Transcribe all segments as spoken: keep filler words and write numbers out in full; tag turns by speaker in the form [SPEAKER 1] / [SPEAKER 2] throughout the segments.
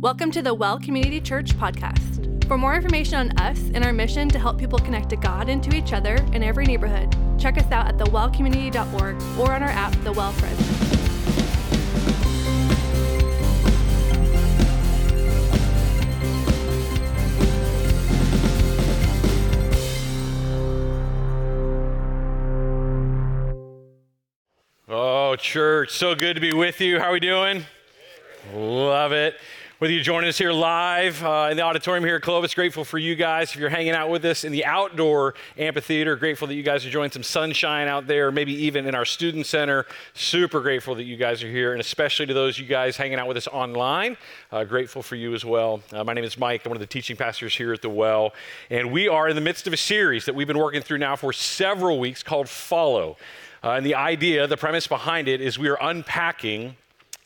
[SPEAKER 1] Welcome to the Well Community Church podcast. For more information on us and our mission to help people connect to God and to each other in every neighborhood, check us out at the well community dot org or on our app, The Well Friends.
[SPEAKER 2] Oh, church, so good to be with you. How are we doing? Love it. Whether you're joining us here live uh, in the auditorium here at Clovis, grateful for you guys. If you're hanging out with us in the outdoor amphitheater, grateful that you guys are enjoying some sunshine out there, maybe even in our student center. Super grateful that you guys are here, and especially to those you guys hanging out with us online. Uh, grateful for you as well. Uh, my name is Mike. I'm one of the teaching pastors here at the Well, and we are in the midst of a series that we've been working through now for several weeks called Follow. Uh, and the idea, the premise behind it is we are unpacking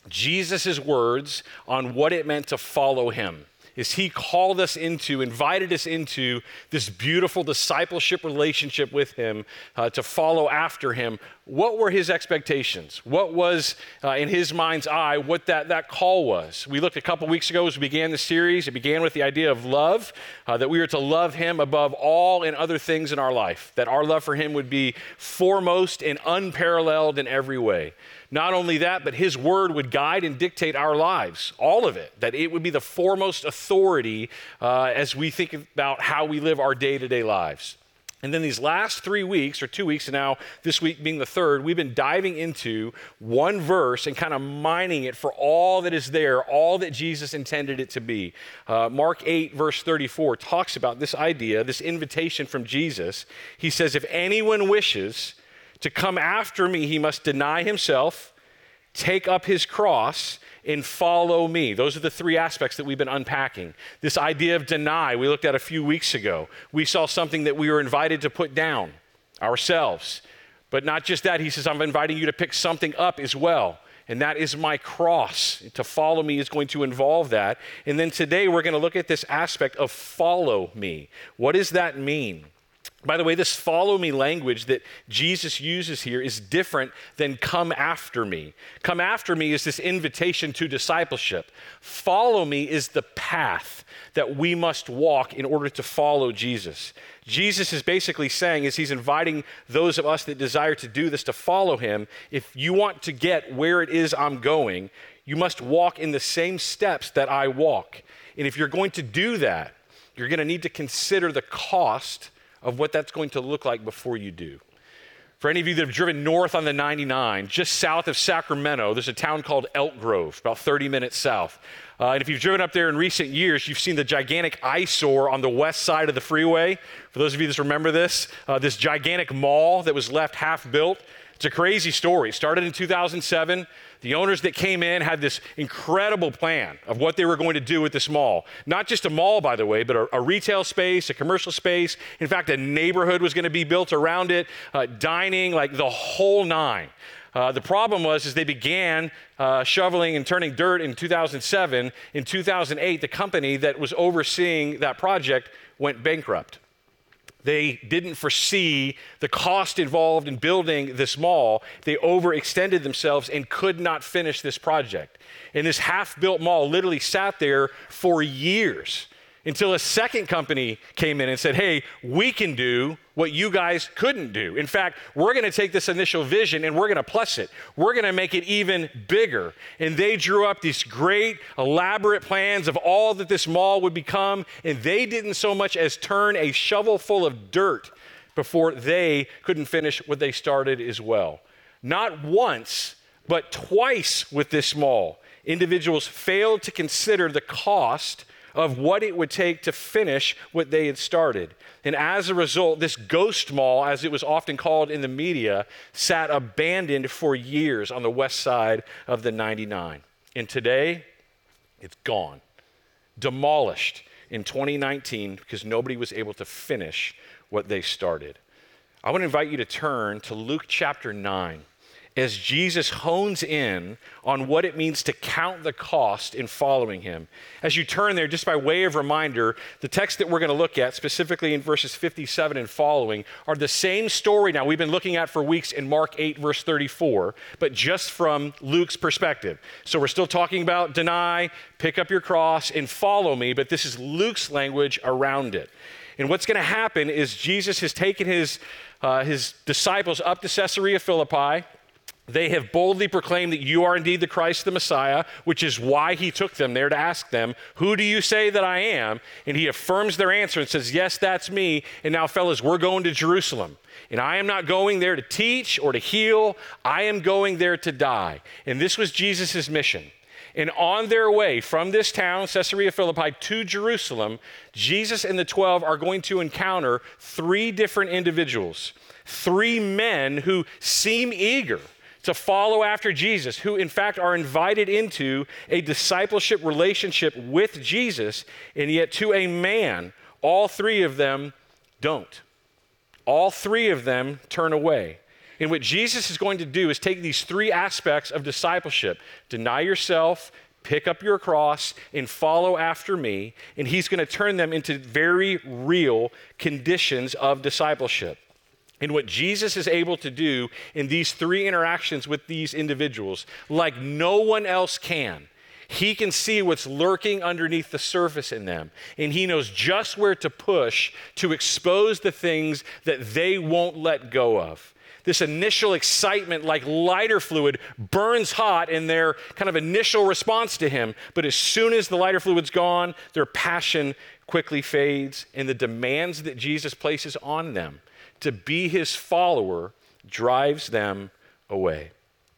[SPEAKER 2] Jesus' words on what it meant to follow him. Is he called us into, invited us into this beautiful discipleship relationship with him, uh, to follow after him. What were his expectations? What was, uh, in his mind's eye, what that, that call was? We looked a couple weeks ago as we began the series. It began with the idea of love, uh, that we are to love him above all and other things in our life, that our love for him would be foremost and unparalleled in every way. Not only that, but his word would guide and dictate our lives, all of it, that it would be the foremost authority uh, as we think about how we live our day-to-day lives. And then these last three weeks, or two weeks, and now this week being the third, we've been diving into one verse and kind of mining it for all that is there, all that Jesus intended it to be. Uh, Mark eight, verse thirty-four talks about this idea, this invitation from Jesus. He says, if anyone wishes to come after me, he must deny himself, take up his cross, and follow me. Those are the three aspects that we've been unpacking. This idea of deny, we looked at a few weeks ago. We saw something that we were invited to put down, ourselves. But not just that, he says, I'm inviting you to pick something up as well. And that is my cross. To follow me is going to involve that. And then today we're going to look at this aspect of follow me. What does that mean? By the way, this follow me language that Jesus uses here is different than come after me. Come after me is this invitation to discipleship. Follow me is the path that we must walk in order to follow Jesus. Jesus is basically saying, as he's inviting those of us that desire to do this to follow him, if you want to get where it is I'm going, you must walk in the same steps that I walk. And if you're going to do that, you're going to need to consider the cost of what that's going to look like before you do. For any of you that have driven north on the ninety-nine, just south of Sacramento, there's a town called Elk Grove, about thirty minutes south. Uh, and if you've driven up there in recent years, you've seen the gigantic eyesore on the west side of the freeway. For those of you that remember this, uh, this gigantic mall that was left half built. It's a crazy story. It started in two thousand seven. The owners that came in had this incredible plan of what they were going to do with this mall. Not just a mall, by the way, but a, a retail space, a commercial space. In fact, a neighborhood was going to be built around it, uh, dining, like the whole nine. Uh, the problem was, is they began uh, shoveling and turning dirt in two thousand seven. In two thousand eight, the company that was overseeing that project went bankrupt. They didn't foresee the cost involved in building this mall. They overextended themselves and could not finish this project. And this half-built mall literally sat there for years until a second company came in and said, hey, we can do what you guys couldn't do. In fact, we're going to take this initial vision and we're going to plus it. We're going to make it even bigger. And they drew up these great, elaborate plans of all that this mall would become, and they didn't so much as turn a shovel full of dirt before they couldn't finish what they started as well. Not once, but twice with this mall, individuals failed to consider the cost of what it would take to finish what they had started. And as a result, this ghost mall, as it was often called in the media, sat abandoned for years on the west side of the ninety-nine. And today, it's gone, demolished in twenty nineteen because nobody was able to finish what they started. I want to invite you to turn to Luke chapter nine. as Jesus hones in on what it means to count the cost in following him. As you turn there, just by way of reminder, the text that we're going to look at, specifically in verses fifty-seven and following, are the same story now we've been looking at for weeks in Mark eight, verse thirty-four, but just from Luke's perspective. So we're still talking about deny, pick up your cross, and follow me, but this is Luke's language around it. And what's going to happen is Jesus has taken his, uh, his disciples up to Caesarea Philippi. They have boldly proclaimed that you are indeed the Christ, the Messiah, which is why he took them there to ask them, who do you say that I am? And he affirms their answer and says, yes, that's me. And now, fellas, we're going to Jerusalem. And I am not going there to teach or to heal. I am going there to die. And this was Jesus' mission. And on their way from this town, Caesarea Philippi, to Jerusalem, Jesus and the twelve are going to encounter three different individuals, three men who seem eager to follow after Jesus, who in fact are invited into a discipleship relationship with Jesus, and yet to a man, all three of them don't. All three of them turn away. And what Jesus is going to do is take these three aspects of discipleship: deny yourself, pick up your cross, and follow after me, and he's going to turn them into very real conditions of discipleship. And what Jesus is able to do in these three interactions with these individuals, like no one else can, he can see what's lurking underneath the surface in them. And he knows just where to push to expose the things that they won't let go of. This initial excitement, like lighter fluid, burns hot in their kind of initial response to him. But as soon as the lighter fluid's gone, their passion quickly fades, and the demands that Jesus places on them to be his follower drives them away.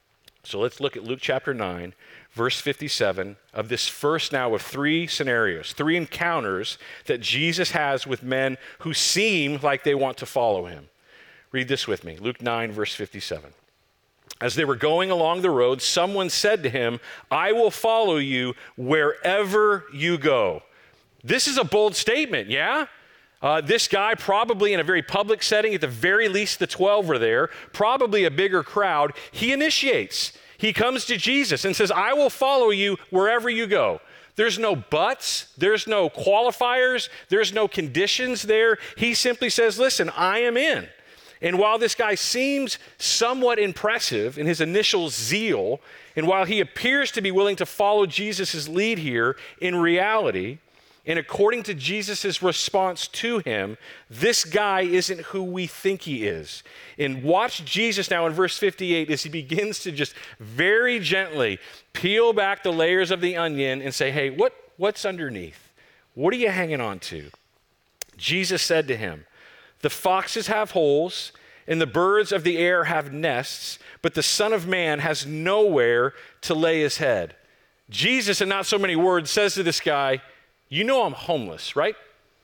[SPEAKER 2] So let's look at Luke chapter nine, verse fifty-seven, of this first now of three scenarios, three encounters that Jesus has with men who seem like they want to follow him. Read this with me, Luke nine, verse fifty-seven. As they were going along the road, someone said to him, I will follow you wherever you go. This is a bold statement, yeah? Uh, this guy, probably in a very public setting, at the very least the twelve were there, probably a bigger crowd, he initiates. He comes to Jesus and says, I will follow you wherever you go. There's no buts, there's no qualifiers, there's no conditions there. He simply says, listen, I am in. And while this guy seems somewhat impressive in his initial zeal, and while he appears to be willing to follow Jesus' lead here, in reality, and according to Jesus' response to him, this guy isn't who we think he is. And watch Jesus now in verse fifty-eight as he begins to just very gently peel back the layers of the onion and say, hey, what, what's underneath? What are you hanging on to? Jesus said to him, the foxes have holes and the birds of the air have nests, but the Son of Man has nowhere to lay his head. Jesus, in not so many words, says to this guy, you know I'm homeless, right?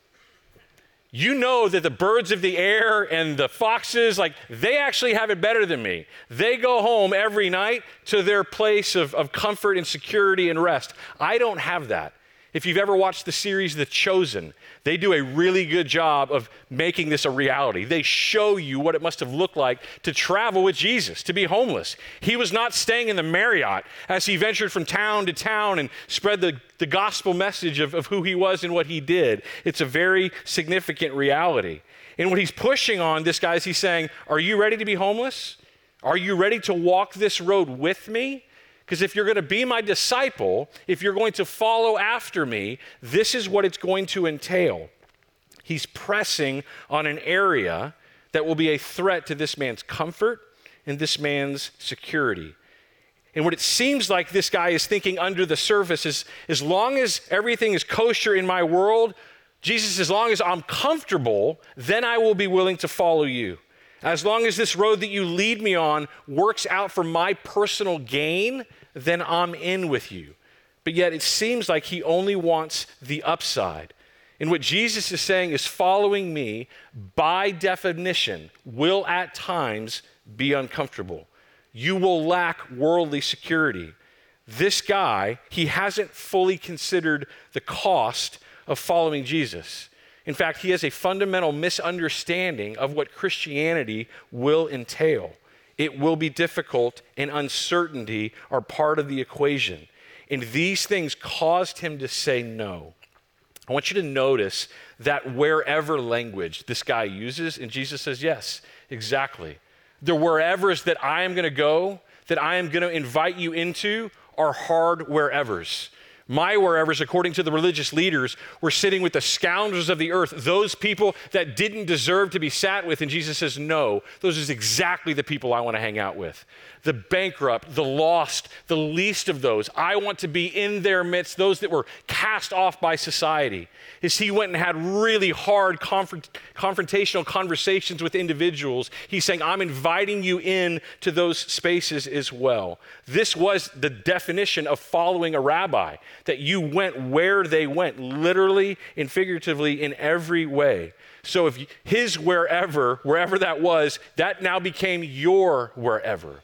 [SPEAKER 2] You know that the birds of the air and the foxes, like, they actually have it better than me. They go home every night to their place of, of comfort and security and rest. I don't have that. If you've ever watched the series The Chosen, they do a really good job of making this a reality. They show you what it must have looked like to travel with Jesus, to be homeless. He was not staying in the Marriott as he ventured from town to town and spread the, the gospel message of, of who he was and what he did. It's a very significant reality. And what he's pushing on this guy is he's saying, are you ready to be homeless? Are you ready to walk this road with me? Because if you're going to be my disciple, if you're going to follow after me, this is what it's going to entail. He's pressing on an area that will be a threat to this man's comfort and this man's security. And what it seems like this guy is thinking under the surface is, as long as everything is kosher in my world, Jesus, as long as I'm comfortable, then I will be willing to follow you. As long as this road that you lead me on works out for my personal gain, then I'm in with you. But yet it seems like he only wants the upside. And what Jesus is saying is following me, by definition, will at times be uncomfortable. You will lack worldly security. This guy, he hasn't fully considered the cost of following Jesus. In fact, he has a fundamental misunderstanding of what Christianity will entail. It will be difficult, and uncertainty are part of the equation. And these things caused him to say no. I want you to notice that wherever language this guy uses, and Jesus says, yes, exactly. The wherevers that I am going to go, that I am going to invite you into, are hard wherevers. My wherevers, according to the religious leaders, were sitting with the scoundrels of the earth, those people that didn't deserve to be sat with. And Jesus says, no, those are exactly the people I want to hang out with. The bankrupt, the lost, the least of those. I want to be in their midst, those that were cast off by society. As he went and had really hard confront- confrontational conversations with individuals, he's saying, I'm inviting you in to those spaces as well. This was the definition of following a rabbi, that you went where they went, literally and figuratively in every way. So if his wherever, wherever that was, that now became your wherever.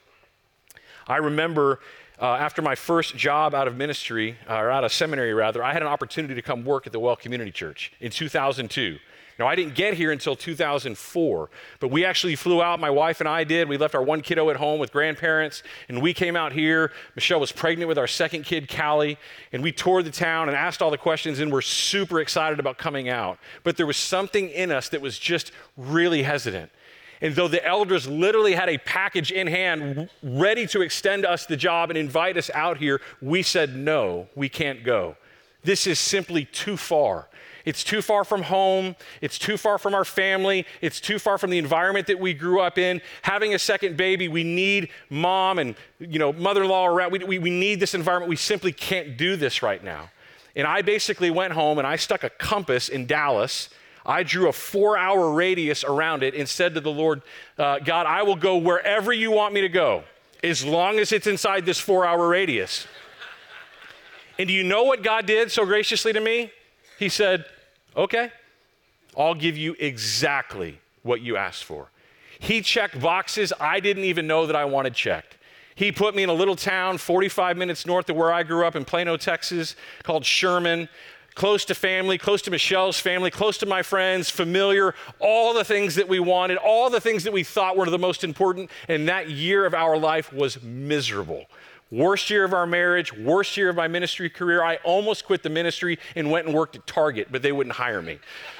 [SPEAKER 2] I remember uh, after my first job out of ministry, uh, or out of seminary rather, I had an opportunity to come work at the Well Community Church in two thousand two. Now, I didn't get here until two thousand four, but we actually flew out, my wife and I did. We left our one kiddo at home with grandparents, and we came out here. Michelle was pregnant with our second kid, Callie, and we toured the town and asked all the questions, and we're super excited about coming out. But there was something in us that was just really hesitant. And though the elders literally had a package in hand ready to extend us the job and invite us out here, we said, no, we can't go. This is simply too far. It's too far from home. It's too far from our family. It's too far from the environment that we grew up in. Having a second baby, we need mom and, you know, mother-in-law around. We, we, we need this environment. We simply can't do this right now. And I basically went home and I stuck a compass in Dallas. I drew a four-hour radius around it and said to the Lord, uh, God, I will go wherever you want me to go, as long as it's inside this four-hour radius. And do you know what God did so graciously to me? He said, okay, I'll give you exactly what you asked for. He checked boxes I didn't even know that I wanted checked. He put me in a little town forty-five minutes north of where I grew up in Plano, Texas, called Sherman. Close to family, close to Michelle's family, close to my friends, familiar, all the things that we wanted, all the things that we thought were the most important. And that year of our life was miserable. Worst year of our marriage, worst year of my ministry career. I almost quit the ministry and went and worked at Target, but they wouldn't hire me.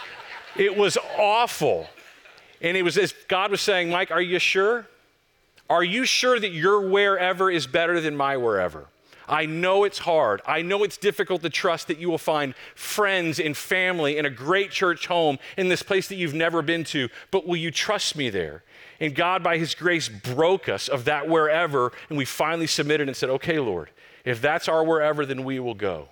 [SPEAKER 2] It was awful. And it was as God was saying, Mike, are you sure? Are you sure that your wherever is better than my wherever? I know it's hard. I know it's difficult to trust that you will find friends and family in a great church home in this place that you've never been to, but will you trust me there? And God, by his grace, broke us of that wherever, and we finally submitted and said, okay, Lord, if that's our wherever, then we will go.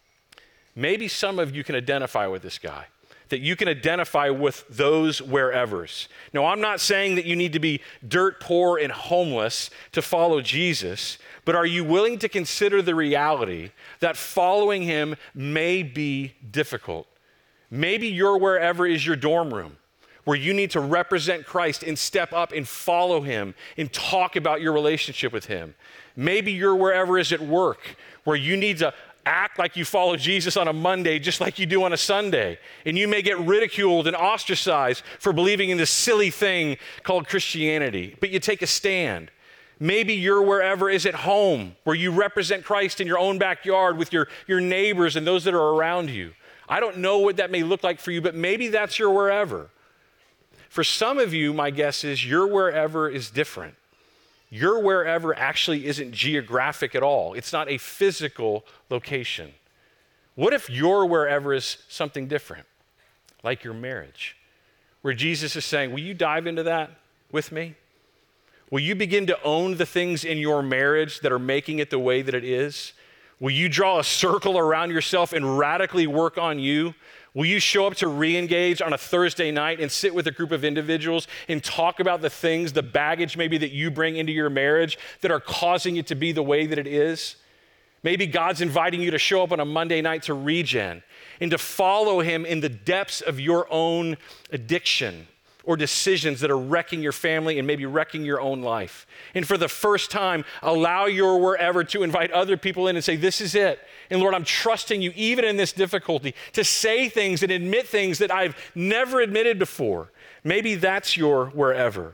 [SPEAKER 2] Maybe some of you can identify with this guy, that you can identify with those wherevers. Now, I'm not saying that you need to be dirt poor and homeless to follow Jesus, but are you willing to consider the reality that following him may be difficult? Maybe your wherever is your dorm room, where you need to represent Christ and step up and follow him and talk about your relationship with him. Maybe your wherever is at work, where you need to act like you follow Jesus on a Monday just like you do on a Sunday. And you may get ridiculed and ostracized for believing in this silly thing called Christianity, but you take a stand. Maybe your wherever is at home, where you represent Christ in your own backyard with your, your neighbors and those that are around you. I don't know what that may look like for you, but maybe that's your wherever. For some of you, my guess is your wherever is different. Your wherever actually isn't geographic at all. It's not a physical location. What if your wherever is something different, like your marriage, where Jesus is saying, will you dive into that with me? Will you begin to own the things in your marriage that are making it the way that it is? Will you draw a circle around yourself and radically work on you? Will you show up to re-engage on a Thursday night and sit with a group of individuals and talk about the things, the baggage maybe that you bring into your marriage that are causing it to be the way that it is? Maybe God's inviting you to show up on a Monday night to Regen and to follow him in the depths of your own addiction or decisions that are wrecking your family and maybe wrecking your own life. And for the first time, allow your wherever to invite other people in and say, this is it. And Lord, I'm trusting you even in this difficulty to say things and admit things that I've never admitted before. Maybe that's your wherever.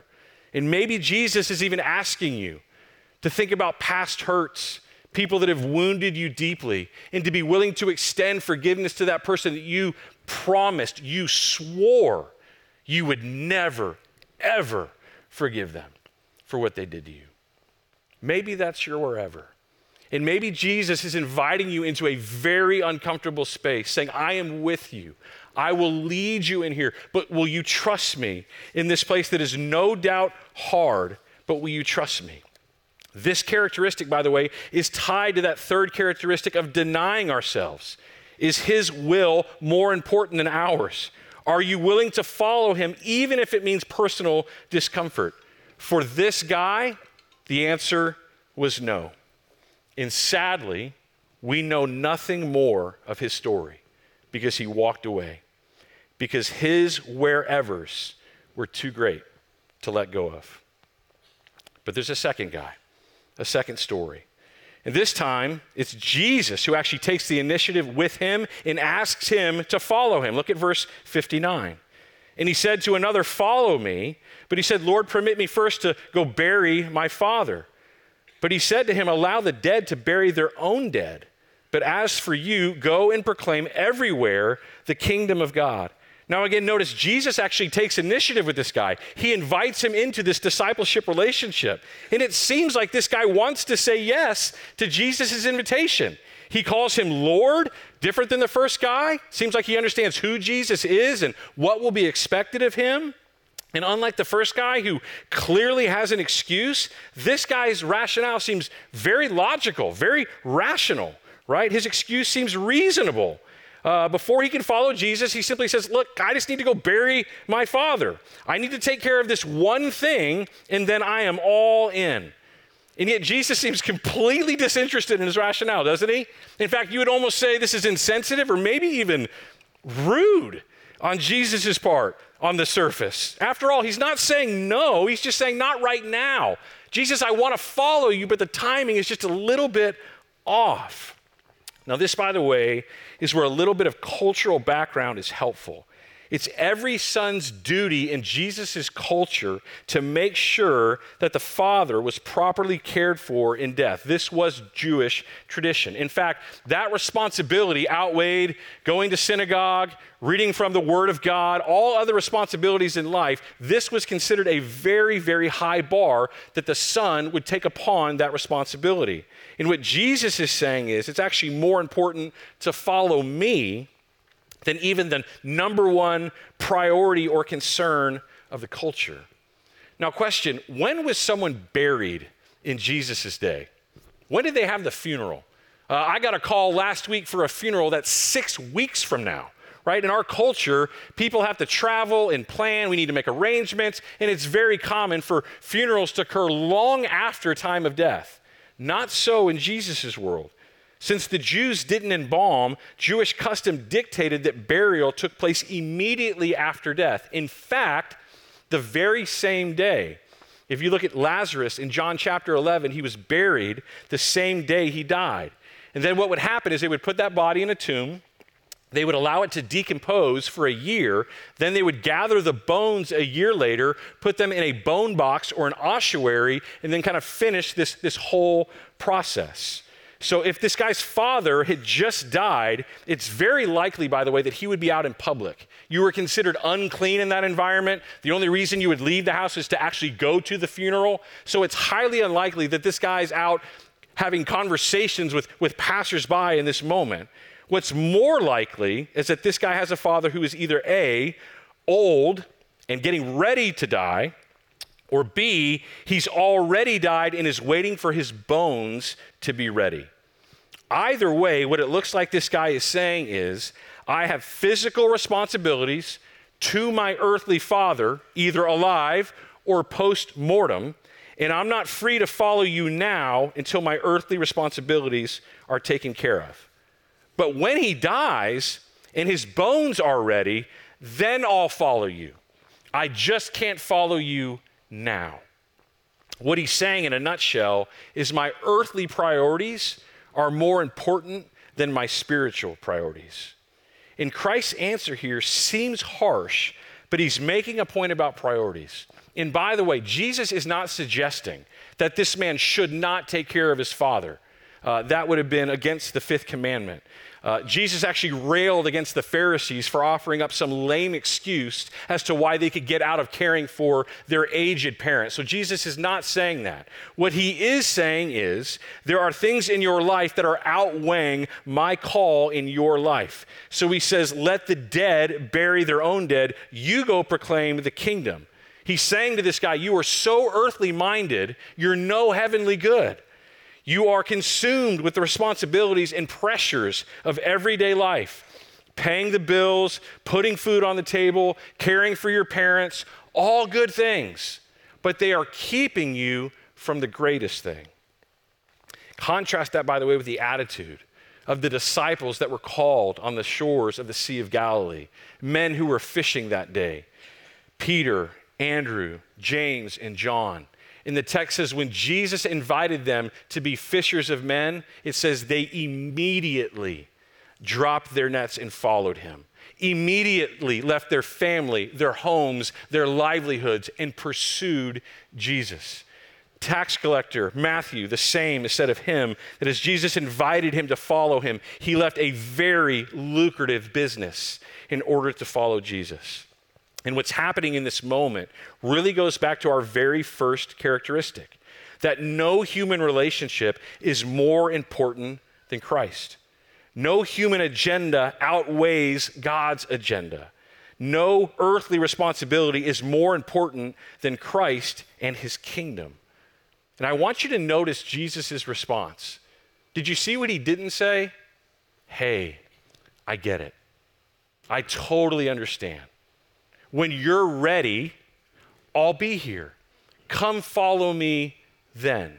[SPEAKER 2] And maybe Jesus is even asking you to think about past hurts, people that have wounded you deeply, and to be willing to extend forgiveness to that person that you promised, you swore you would never, ever forgive them for what they did to you. Maybe that's your wherever. And maybe Jesus is inviting you into a very uncomfortable space, saying, I am with you. I will lead you in here, but will you trust me in this place that is no doubt hard, but will you trust me? This characteristic, by the way, is tied to that third characteristic of denying ourselves. Is his will more important than ours? Are you willing to follow him even if it means personal discomfort? For this guy, the answer was no. And sadly, we know nothing more of his story because he walked away, because his wherevers were too great to let go of. But there's a second guy, a second story. And this time, it's Jesus who actually takes the initiative with him and asks him to follow him. Look at verse fifty-nine. And he said to another, follow me. But he said, Lord, permit me first to go bury my father. But he said to him, allow the dead to bury their own dead. But as for you, go and proclaim everywhere the kingdom of God. Now again, notice Jesus actually takes initiative with this guy. He invites him into this discipleship relationship. And it seems like this guy wants to say yes to Jesus' invitation. He calls him Lord, different than the first guy. Seems like he understands who Jesus is and what will be expected of him. And unlike the first guy who clearly has an excuse, this guy's rationale seems very logical, very rational, right? His excuse seems reasonable. Uh, before he can follow Jesus, he simply says, look, I just need to go bury my father. I need to take care of this one thing, and then I am all in. And yet Jesus seems completely disinterested in his rationale, doesn't he? In fact, you would almost say this is insensitive or maybe even rude on Jesus' part on the surface. After all, he's not saying no, he's just saying not right now. Jesus, I want to follow you, but the timing is just a little bit off. Now this, by the way, is where a little bit of cultural background is helpful. It's every son's duty in Jesus' culture to make sure that the father was properly cared for in death. This was Jewish tradition. In fact, that responsibility outweighed going to synagogue, reading from the Word of God, all other responsibilities in life. This was considered a very, very high bar that the son would take upon that responsibility. And what Jesus is saying is, it's actually more important to follow me than even the number one priority or concern of the culture. Now, question, when was someone buried in Jesus' day? When did they have the funeral? Uh, I got a call last week for a funeral that's six weeks from now, right? In our culture, people have to travel and plan. We need to make arrangements, and it's very common for funerals to occur long after time of death. Not so in Jesus' world. Since the Jews didn't embalm, Jewish custom dictated that burial took place immediately after death. In fact, the very same day. If you look at Lazarus in John chapter eleven, he was buried the same day he died. And then what would happen is they would put that body in a tomb, they would allow it to decompose for a year, then they would gather the bones a year later, put them in a bone box or an ossuary, and then kind of finish this, this whole process. So if this guy's father had just died, it's very likely, by the way, that he would be out in public. You were considered unclean in that environment. The only reason you would leave the house is to actually go to the funeral. So it's highly unlikely that this guy's out having conversations with, with passersby in this moment. What's more likely is that this guy has a father who is either A, old and getting ready to die, or B, he's already died and is waiting for his bones to be ready. Either way, what it looks like this guy is saying is, I have physical responsibilities to my earthly father, either alive or post-mortem, and I'm not free to follow you now until my earthly responsibilities are taken care of. But when he dies and his bones are ready, then I'll follow you. I just can't follow you now. What he's saying in a nutshell is my earthly priorities are more important than my spiritual priorities. And Christ's answer here seems harsh, but he's making a point about priorities. And by the way, Jesus is not suggesting that this man should not take care of his father. Uh, that would have been against the fifth commandment. Uh, Jesus actually railed against the Pharisees for offering up some lame excuse as to why they could get out of caring for their aged parents. So Jesus is not saying that. What he is saying is there are things in your life that are outweighing my call in your life. So he says, let the dead bury their own dead. You go proclaim the kingdom. He's saying to this guy, you are so earthly minded, you're no heavenly good. You are consumed with the responsibilities and pressures of everyday life, paying the bills, putting food on the table, caring for your parents, all good things, but they are keeping you from the greatest thing. Contrast that, by the way, with the attitude of the disciples that were called on the shores of the Sea of Galilee, men who were fishing that day, Peter, Andrew, James, and John. And the text says when Jesus invited them to be fishers of men, it says they immediately dropped their nets and followed him. Immediately left their family, their homes, their livelihoods, and pursued Jesus. Tax collector Matthew, the same is said of him, that as Jesus invited him to follow him, he left a very lucrative business in order to follow Jesus. And what's happening in this moment really goes back to our very first characteristic, that no human relationship is more important than Christ. No human agenda outweighs God's agenda. No earthly responsibility is more important than Christ and his kingdom. And I want you to notice Jesus' response. Did you see what he didn't say? Hey, I get it. I totally understand. When you're ready, I'll be here. Come follow me then.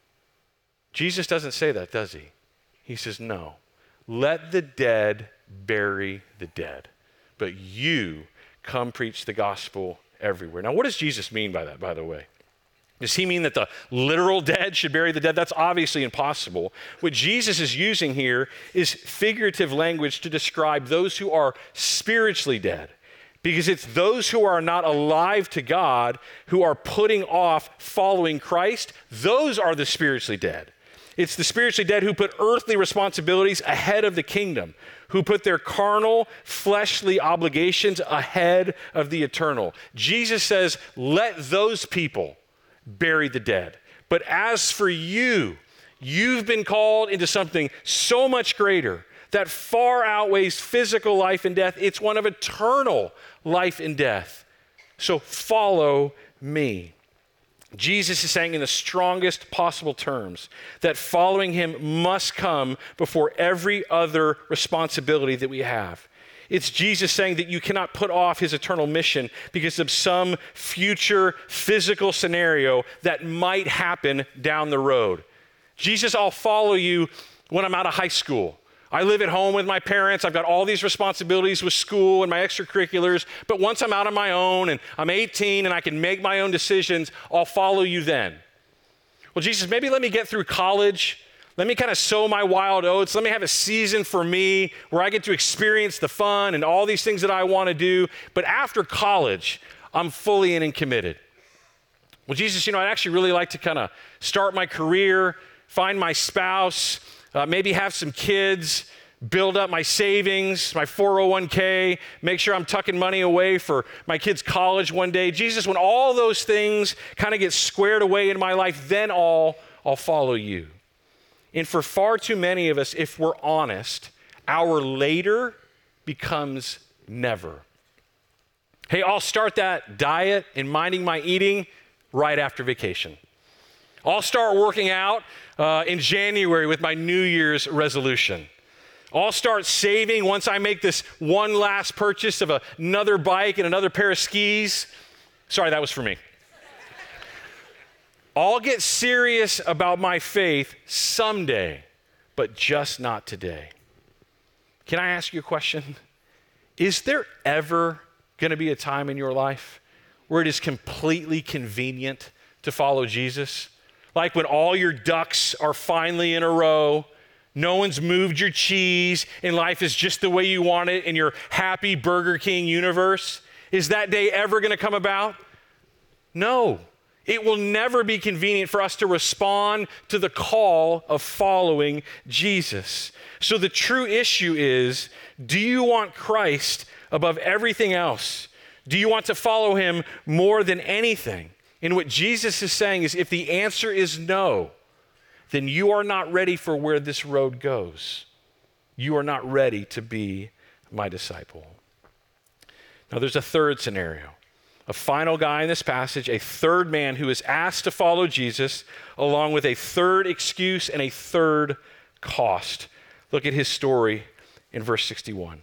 [SPEAKER 2] Jesus doesn't say that, does he? He says, no. Let the dead bury the dead, but you come preach the gospel everywhere. Now, what does Jesus mean by that, by the way? Does he mean that the literal dead should bury the dead? That's obviously impossible. What Jesus is using here is figurative language to describe those who are spiritually dead. Because it's those who are not alive to God who are putting off following Christ. Those are the spiritually dead. It's the spiritually dead who put earthly responsibilities ahead of the kingdom, who put their carnal, fleshly obligations ahead of the eternal. Jesus says, let those people bury the dead. But as for you, you've been called into something so much greater that far outweighs physical life and death. It's one of eternal life and death. So follow me. Jesus is saying in the strongest possible terms that following him must come before every other responsibility that we have. It's Jesus saying that you cannot put off his eternal mission because of some future physical scenario that might happen down the road. Jesus, I'll follow you when I'm out of high school. I live at home with my parents. I've got all these responsibilities with school and my extracurriculars. But once I'm out on my own and I'm eighteen and I can make my own decisions, I'll follow you then. Well, Jesus, maybe let me get through college. Let me kind of sow my wild oats. Let me have a season for me where I get to experience the fun and all these things that I want to do. But after college, I'm fully in and committed. Well, Jesus, you know, I'd actually really like to kind of start my career, find my spouse, Uh, maybe have some kids, build up my savings, my four oh one k, make sure I'm tucking money away for my kids' college one day. Jesus, when all those things kind of get squared away in my life, then I'll, I'll follow you. And for far too many of us, if we're honest, our later becomes never. Hey, I'll start that diet and minding my eating right after vacation. I'll start working out uh, in January with my New Year's resolution. I'll start saving once I make this one last purchase of a, another bike and another pair of skis. Sorry, that was for me. I'll get serious about my faith someday, but just not today. Can I ask you a question? Is there ever going to be a time in your life where it is completely convenient to follow Jesus? Like when all your ducks are finally in a row, no one's moved your cheese, and life is just the way you want it in your happy Burger King universe? Is that day ever going to come about? No. It will never be convenient for us to respond to the call of following Jesus. So the true issue is, do you want Christ above everything else? Do you want to follow him more than anything? And what Jesus is saying is, if the answer is no, then you are not ready for where this road goes. You are not ready to be my disciple. Now there's a third scenario. A final guy in this passage, a third man who is asked to follow Jesus, along with a third excuse and a third cost. Look at his story in verse sixty-one.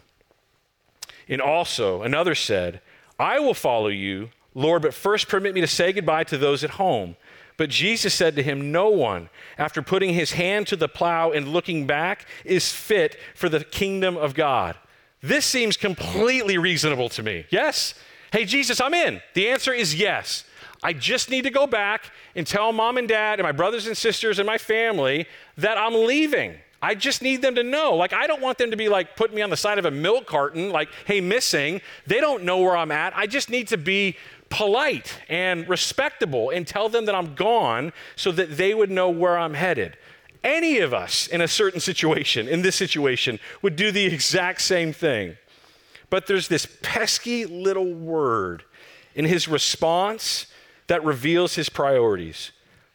[SPEAKER 2] And also another said, I will follow you, Lord, but first permit me to say goodbye to those at home. But Jesus said to him, no one, after putting his hand to the plow and looking back, is fit for the kingdom of God. This seems completely reasonable to me. Yes? Hey, Jesus, I'm in. The answer is yes. I just need to go back and tell mom and dad and my brothers and sisters and my family that I'm leaving. I just need them to know. Like, I don't want them to be like putting me on the side of a milk carton, like, hey, missing. They don't know where I'm at. I just need to be polite and respectable and tell them that I'm gone so that they would know where I'm headed. Any of us in a certain situation, in this situation, would do the exact same thing. But there's this pesky little word in his response that reveals his priorities.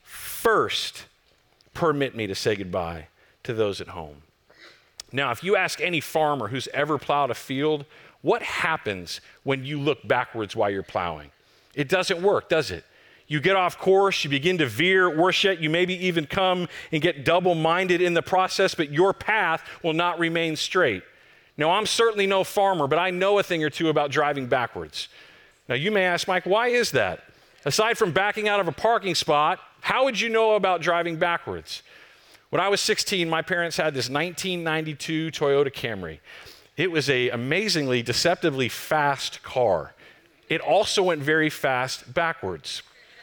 [SPEAKER 2] First, permit me to say goodbye to those at home. Now, if you ask any farmer who's ever plowed a field, what happens when you look backwards while you're plowing? It doesn't work, does it? You get off course, you begin to veer, worse yet, you maybe even come and get double-minded in the process, but your path will not remain straight. Now, I'm certainly no farmer, but I know a thing or two about driving backwards. Now, you may ask, Mike, why is that? Aside from backing out of a parking spot, how would you know about driving backwards? When I was sixteen, my parents had this nineteen ninety-two Toyota Camry. It was an amazingly, deceptively fast car. It also went very fast backwards.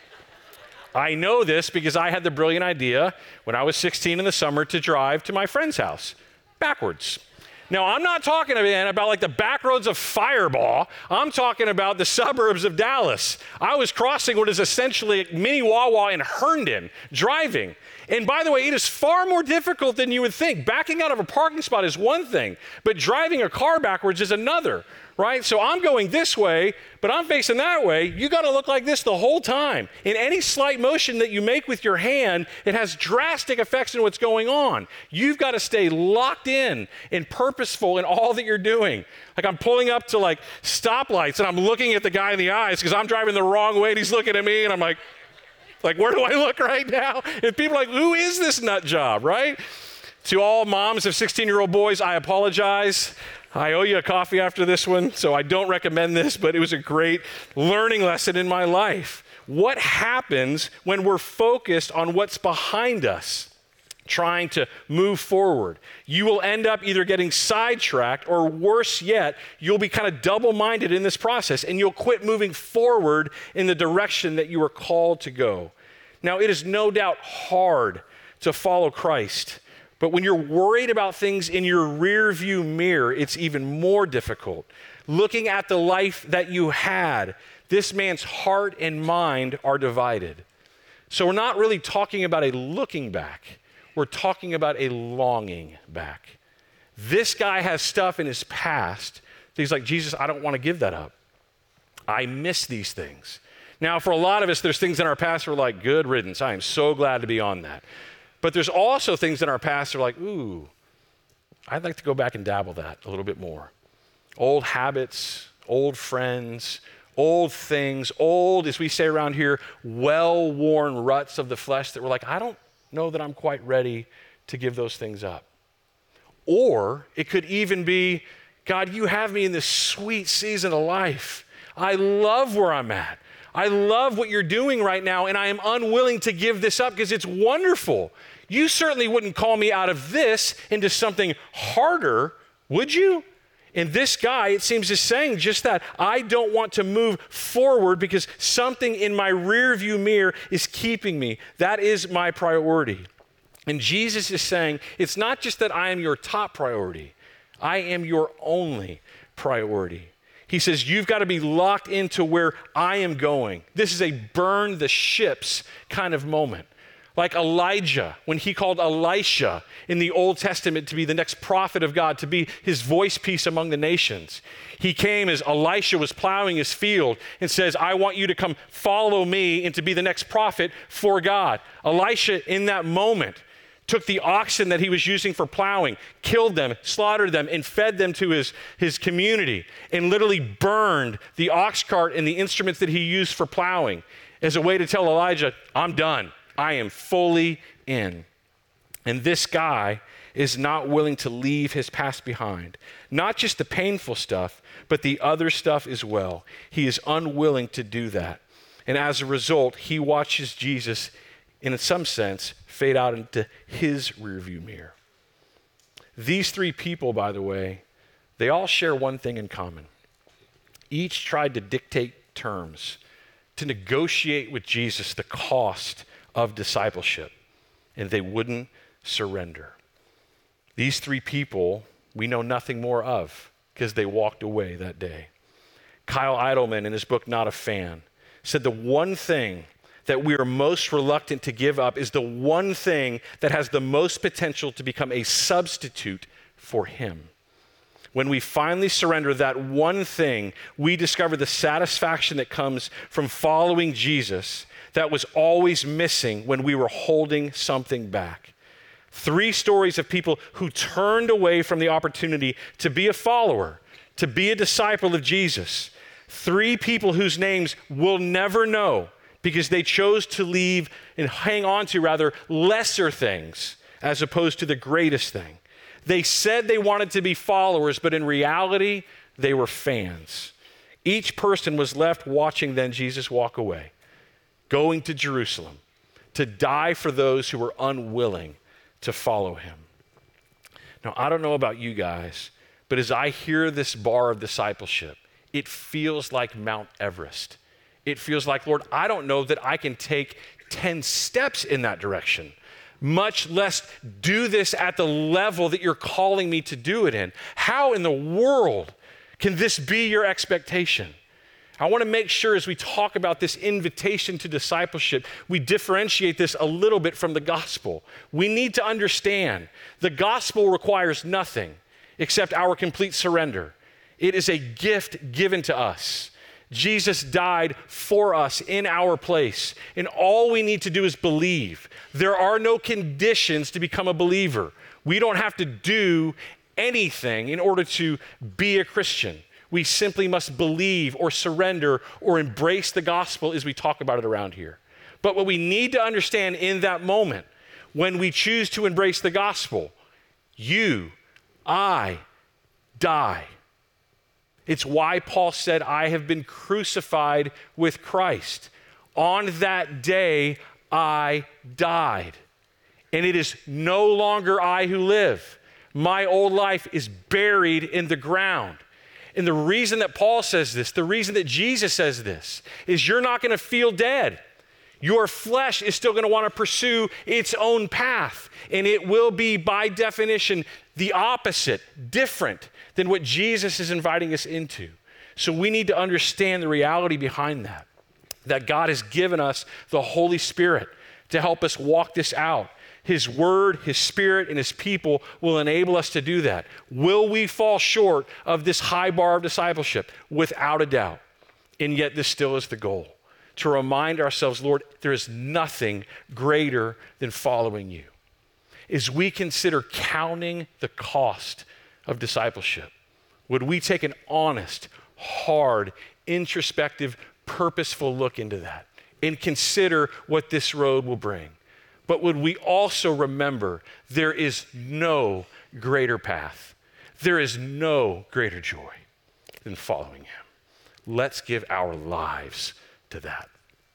[SPEAKER 2] I know this because I had the brilliant idea when I was sixteen in the summer to drive to my friend's house backwards. Now, I'm not talking again about like the back roads of Fireball. I'm talking about the suburbs of Dallas. I was crossing what is essentially mini Wawa in Herndon, driving. And by the way, it is far more difficult than you would think. Backing out of a parking spot is one thing, but driving a car backwards is another, right? So I'm going this way, but I'm facing that way. You got to look like this the whole time. In any slight motion that you make with your hand, it has drastic effects on what's going on. You've got to stay locked in and purposeful in all that you're doing. Like, I'm pulling up to like stoplights and I'm looking at the guy in the eyes because I'm driving the wrong way and he's looking at me and I'm like, like, where do I look right now? And people are like, who is this nut job, right? To all moms of sixteen-year-old boys, I apologize. I owe you a coffee after this one, so I don't recommend this, but it was a great learning lesson in my life. What happens when we're focused on what's behind us, trying to move forward? You will end up either getting sidetracked, or worse yet, you'll be kind of double-minded in this process, and you'll quit moving forward in the direction that you were called to go. Now, it is no doubt hard to follow Christ, but when you're worried about things in your rear view mirror, it's even more difficult. Looking at the life that you had, this man's heart and mind are divided. So we're not really talking about a looking back. We're talking about a longing back. This guy has stuff in his past that he's like, Jesus, I don't want to give that up. I miss these things. Now, for a lot of us, there's things in our past that are like, good riddance. I am so glad to be on that. But there's also things in our past that are like, ooh, I'd like to go back and dabble that a little bit more. Old habits, old friends, old things, old, as we say around here, well-worn ruts of the flesh that we're like, I don't know that I'm quite ready to give those things up. Or it could even be, God, you have me in this sweet season of life. I love where I'm at. I love what you're doing right now, and I am unwilling to give this up because it's wonderful. You certainly wouldn't call me out of this into something harder, would you? And this guy, it seems, is saying just that. I don't want to move forward because something in my rear view mirror is keeping me. That is my priority. And Jesus is saying, it's not just that I am your top priority. I am your only priority. He says, you've got to be locked into where I am going. This is a burn the ships kind of moment. Like Elijah, when he called Elisha in the Old Testament to be the next prophet of God, to be his voice piece among the nations. He came as Elisha was plowing his field and says, I want you to come follow me and to be the next prophet for God. Elisha, in that moment, took the oxen that he was using for plowing, killed them, slaughtered them, and fed them to his, his community, and literally burned the ox cart and the instruments that he used for plowing as a way to tell Elijah, I'm done. I am fully in. And this guy is not willing to leave his past behind. Not just the painful stuff, but the other stuff as well. He is unwilling to do that. And as a result, he watches Jesus, in some sense, fade out into his rearview mirror. These three people, by the way, they all share one thing in common. Each tried to dictate terms, to negotiate with Jesus the cost of discipleship, and they wouldn't surrender. These three people we know nothing more of because they walked away that day. Kyle Idleman, in his book, Not a Fan, said the one thing that we are most reluctant to give up is the one thing that has the most potential to become a substitute for him. When we finally surrender that one thing, we discover the satisfaction that comes from following Jesus that was always missing when we were holding something back. Three stories of people who turned away from the opportunity to be a follower, to be a disciple of Jesus. Three people whose names we'll never know because they chose to leave and hang on to rather lesser things as opposed to the greatest thing. They said they wanted to be followers, but in reality, they were fans. Each person was left watching then Jesus walk away, going to Jerusalem to die for those who were unwilling to follow him. Now, I don't know about you guys, but as I hear this bar of discipleship, it feels like Mount Everest. It feels like, Lord, I don't know that I can take ten steps in that direction, much less do this at the level that you're calling me to do it in. How in the world can this be your expectation? I want to make sure as we talk about this invitation to discipleship, we differentiate this a little bit from the gospel. We need to understand the gospel requires nothing except our complete surrender. It is a gift given to us. Jesus died for us in our place, and all we need to do is believe. There are no conditions to become a believer. We don't have to do anything in order to be a Christian. We simply must believe or surrender or embrace the gospel as we talk about it around here. But what we need to understand in that moment, when we choose to embrace the gospel, you, I, die. It's why Paul said, I have been crucified with Christ. On that day, I died. And it is no longer I who live. My old life is buried in the ground. And the reason that Paul says this, the reason that Jesus says this, is you're not going to feel dead. Your flesh is still going to want to pursue its own path. And it will be, by definition, the opposite, different than what Jesus is inviting us into. So we need to understand the reality behind that, that God has given us the Holy Spirit to help us walk this out. His word, his spirit, and his people will enable us to do that. Will we fall short of this high bar of discipleship? Without a doubt. And yet this still is the goal, to remind ourselves, Lord, there is nothing greater than following you. As we consider counting the cost of discipleship, would we take an honest, hard, introspective, purposeful look into that and consider what this road will bring? But would we also remember there is no greater path, there is no greater joy than following him. Let's give our lives to that.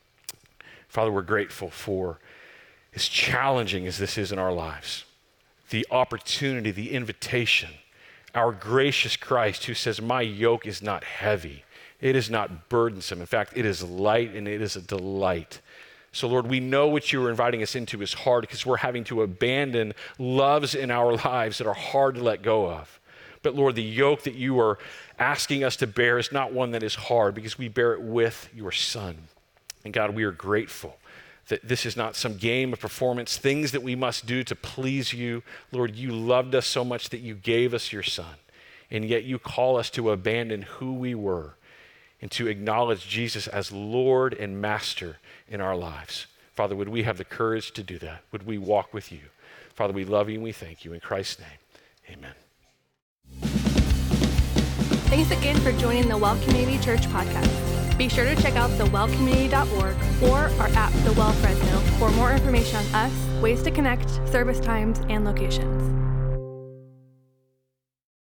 [SPEAKER 2] Father, we're grateful for, as challenging as this is in our lives, the opportunity, the invitation, our gracious Christ who says, my yoke is not heavy, it is not burdensome. In fact, it is light and it is a delight. So Lord, we know what you are inviting us into is hard because we're having to abandon loves in our lives that are hard to let go of. But Lord, the yoke that you are asking us to bear is not one that is hard because we bear it with your Son. And God, we are grateful that this is not some game of performance, things that we must do to please you. Lord, you loved us so much that you gave us your Son. And yet you call us to abandon who we were and to acknowledge Jesus as Lord and Master in our lives. Father, would we have the courage to do that? Would we walk with you? Father, we love you and we thank you. In Christ's name, amen.
[SPEAKER 1] Thanks again for joining the Well Community Church podcast. Be sure to check out the well community dot org or our app, The Well Fresno, for more information on us, ways to connect, service times, and locations.